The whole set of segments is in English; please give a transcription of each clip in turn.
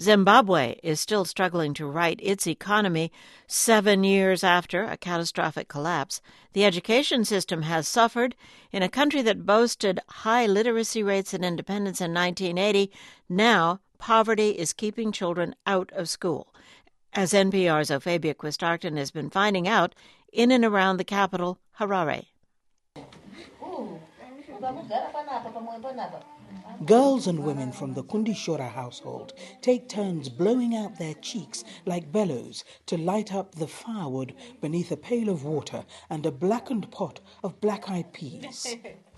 Zimbabwe is still struggling to right its economy 7 years after a catastrophic collapse. The education system has suffered. In a country that boasted high literacy rates and independence in 1980, now poverty is keeping children out of school, as NPR's Ophabia Quist-Arcton has been finding out in and around the capital, Harare. Girls and women from the Kundishora household take turns blowing out their cheeks like bellows to light up the firewood beneath a pail of water and a blackened pot of black-eyed peas.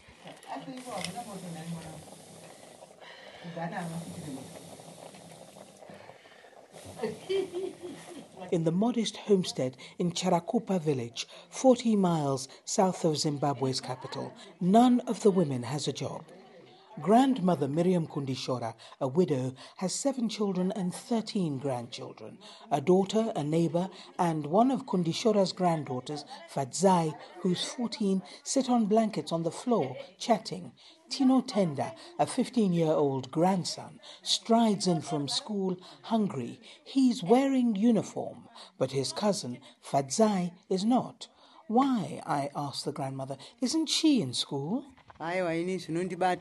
In the modest homestead in Charakupa village, 40 miles south of Zimbabwe's capital, none of the women has a job. Grandmother Miriam Kundishora, a widow, has 7 children and 13 grandchildren. A daughter, a neighbor, and one of Kundishora's granddaughters, Fadzai, who's 14, sit on blankets on the floor, chatting. Tino Tenda, a 15-year-old grandson, strides in from school hungry. He's wearing uniform, but his cousin, Fadzai, is not. Why, I asked the grandmother, isn't she in school? You look at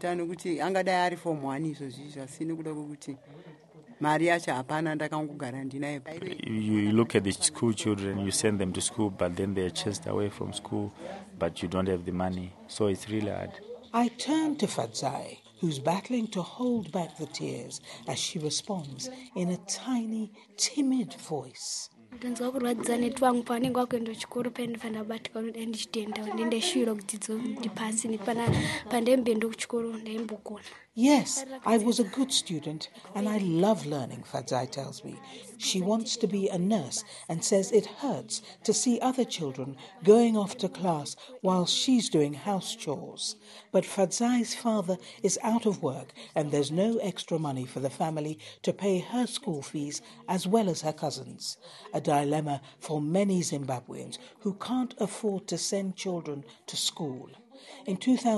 the school children, you send them to school, but then they're chased away from school, but you don't have the money, so it's really hard. I turn to Fadzai, who's battling to hold back the tears as she responds in a tiny, timid voice. Yes, I was a good student and I love learning, Fadzai tells me. She wants to be a nurse and says it hurts to see other children going off to class while she's doing house chores. But Fadzai's father is out of work and there's no extra money for the family to pay her school fees as well as her cousins. A dilemma for many Zimbabweans who can't afford to send children to school. In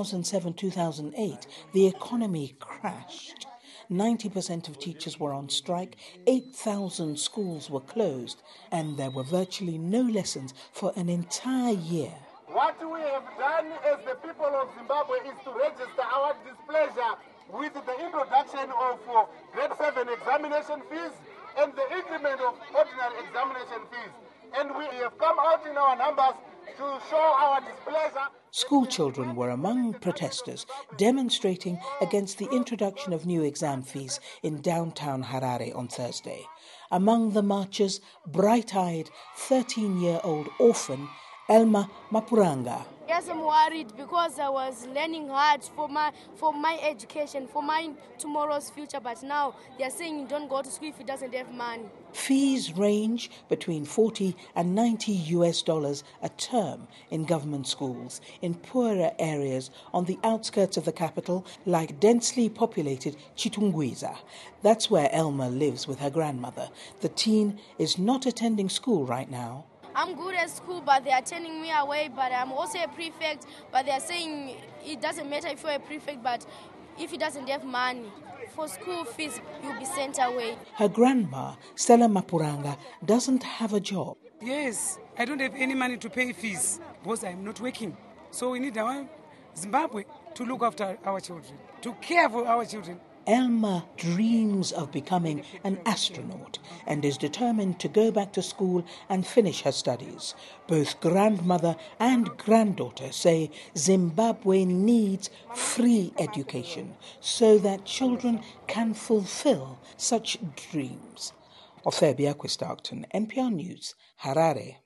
2007-2008, the economy crashed. 90% of teachers were on strike, 8,000 schools were closed, and there were virtually no lessons for an entire year. What we have done as the people of Zimbabwe is to register our displeasure with the introduction of grade 7 examination fees and the increment of ordinary examination fees. And we have come out in our numbers to show our displeasure. School children were among protesters demonstrating against the introduction of new exam fees in downtown Harare on Thursday. Among the marchers, bright-eyed 13-year-old orphan Elma Mapuranga. Yes, I'm worried because I was learning hard for my education, for my tomorrow's future, but now they're saying you don't go to school if you doesn't have money. Fees range between $40 and $90 a term in government schools in poorer areas on the outskirts of the capital, like densely populated Chitungwiza. That's where Elma lives with her grandmother. The teen is not attending school right now. I'm good at school, but they are turning me away. But I'm also a prefect, but they are saying it doesn't matter if you're a prefect, but if he doesn't have money for school fees, you'll be sent away. Her grandma, Stella Mapuranga, doesn't have a job. Yes, I don't have any money to pay fees because I'm not working. So we need our Zimbabwe to look after our children, to care for our children. Elma dreams of becoming an astronaut and is determined to go back to school and finish her studies. Both grandmother and granddaughter say Zimbabwe needs free education so that children can fulfill such dreams. Ophabia Quist-Arcton, NPR News, Harare.